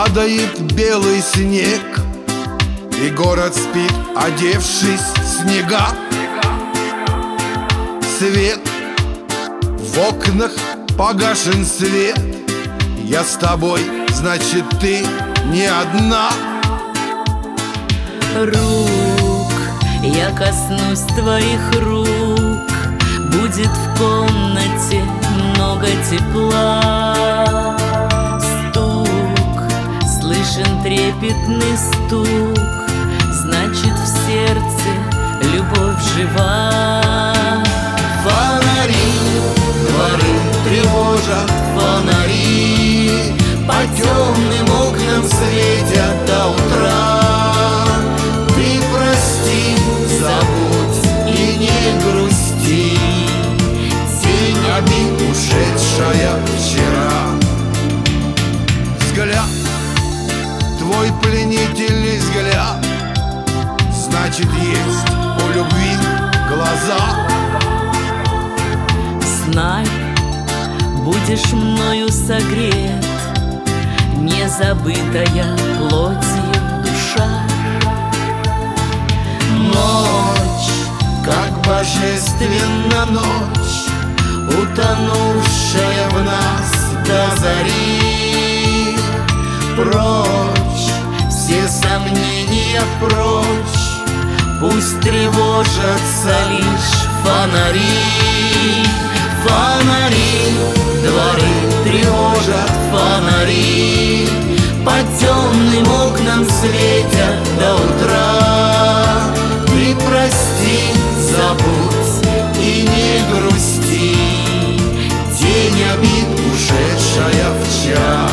Падает белый снег, и город спит, одевшись в снега. Свет в окнах, погашен свет. Я с тобой, значит, ты не одна. Рук, я коснусь твоих рук, будет в комнате много тепла. Стук, слышен трепетный стук, значит, в сердце любовь жива. Фонари, дворы тревожат, фонари по темным окнам светят до утра. Ты прости, забудь и не грусти, тень обид, ушедшая вчера. Взгляд, твой пленительный взгляд, значит, есть у любви глаза. Знай, будешь мною согрет, незабытая плотью душа. Ночь, как божественна ночь, утонувшая в нас до зари. Прочь, все сомнения прочь, пусть тревожатся лишь фонари. Фонари, дворы тревожат, фонари по темным окнам светят до утра. Ты прости, забудь и не грусти, тень обид, ушедшая вчера.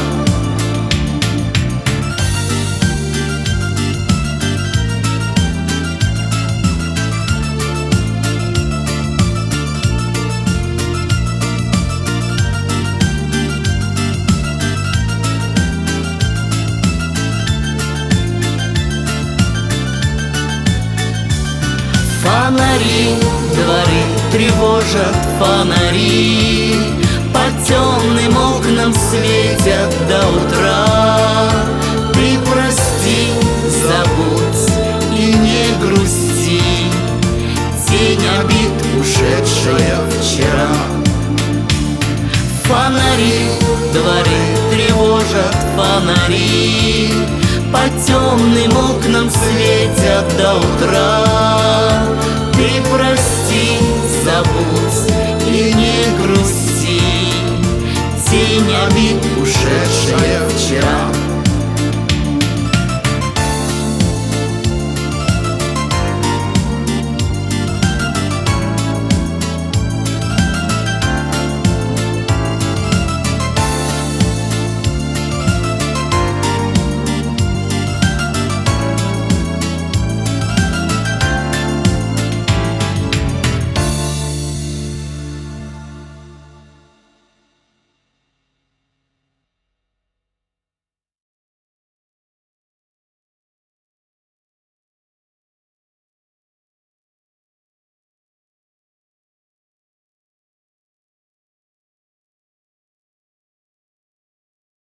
Фонари, дворы тревожат, фонари по темным окнам светят до утра. Ты прости, забудь и не грусти, тень обид, ушедшая вчера. Фонари, дворы тревожат, фонари по темным окнам светят до утра. Ты прости, забудь и не грусти, тень обид, ушедшая вчера.